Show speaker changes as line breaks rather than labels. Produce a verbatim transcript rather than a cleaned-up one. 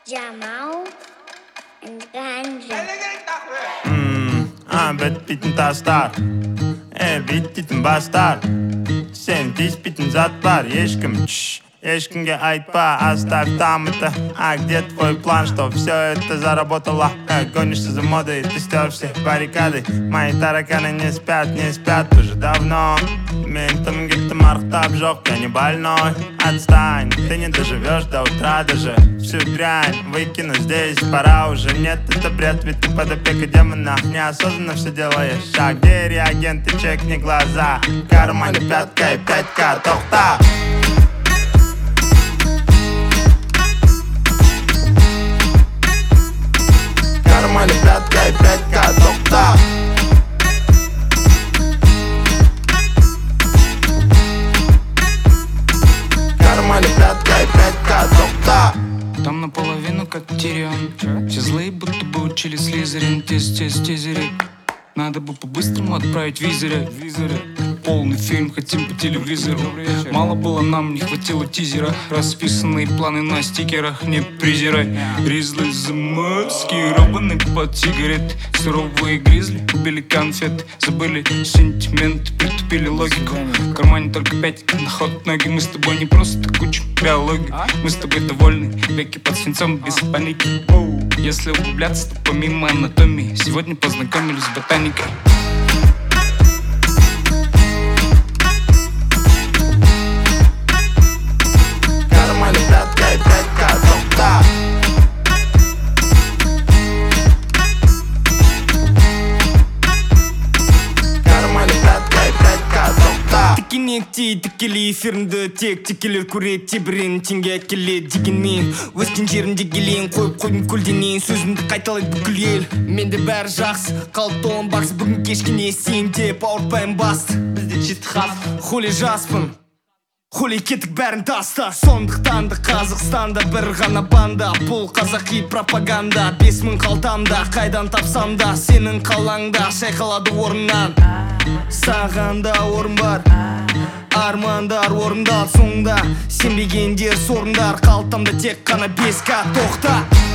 Jamal and Ganja.
Hmm, а бітпейтін тастар, е бүйтпейтін бастар. Сен тиіспейтін зат бар, ешкім чш, ешкімге айтпа, оставь там это. А где твой план, что все это заработало? Как гонишься за модой, ты стер все баррикады. Мои тараканы не спят, не спят уже давно. Ментом где-то мархтаб жёг, я не больной. Отстань, ты не доживешь до утра даже. Всю дрянь выкину здесь, пора уже. Нет, это бред, ведь ты под опекой демона. Неосознанно все делаешь шаг. Где реагенты, чекни глаза. В кармане пятка и пятька, тохта. В кармане пятка и пятька, тохта.
Там наполовину как Тирион. Все злые будто бы учили Слизерин. Тез, тез, тезери. Надо бы по-быстрому отправить визоры. Полный фильм хотим по телевизору. Мало было нам, не хватило тизера. Расписанные планы на стикерах, не презирай. Гризли заморские, робаны под сигарет. Суровые гризли, убили конфет. Забыли сентимент, притупили логику. В кармане только пять, на ход ноги. Мы с тобой не просто куча биологии. Мы с тобой довольны, веки под свинцом, без паники. Если углубляться, то помимо анатомии сегодня познакомились с ботаникой.
Кармане пятка и пятька, тохта. Кармане пятка и пятька, тохта.
Тікенекте тікелей эфирімді тек текелер көреді тебірен теңге әкеледі дегенмен өскен жерімде келейін қойып қойдым көлденең сөзімді қайталайды бүкіл ел менде бәрі жақсы қалыпты он бақсы бүгін кешкене сен деп ауыртпаймын басты бізде жітхат хули жаспын хули кеттік бәрін таста сондықтан да Қазақстанда бір ғана банда бұл қазақи пропаганда бес мың қалтамда қайдан тапсам да сенің қалаңда шайқалады орыннан саған да орын бар армандар орындалды соңында сенбегендер сорыңдар қалтамда тек қана бес ка тоқта